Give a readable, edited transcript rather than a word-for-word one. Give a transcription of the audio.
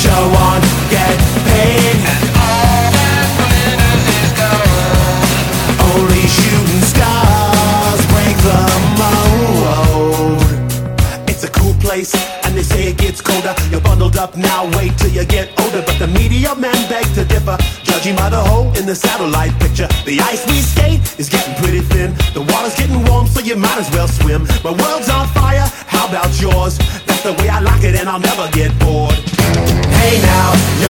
Show on, get paid. And all that glitters is gold. Only shooting stars break the mold. It's a cool place, and they say it gets colder. You're bundled up now, wait till you get older. But the media men beg to differ, judging by the hole in the satellite picture. The ice we skate is getting pretty thin. The water's getting warm, so you might as well swim. My world's on fire, how about yours? That's the way I like it, and I'll never get bored.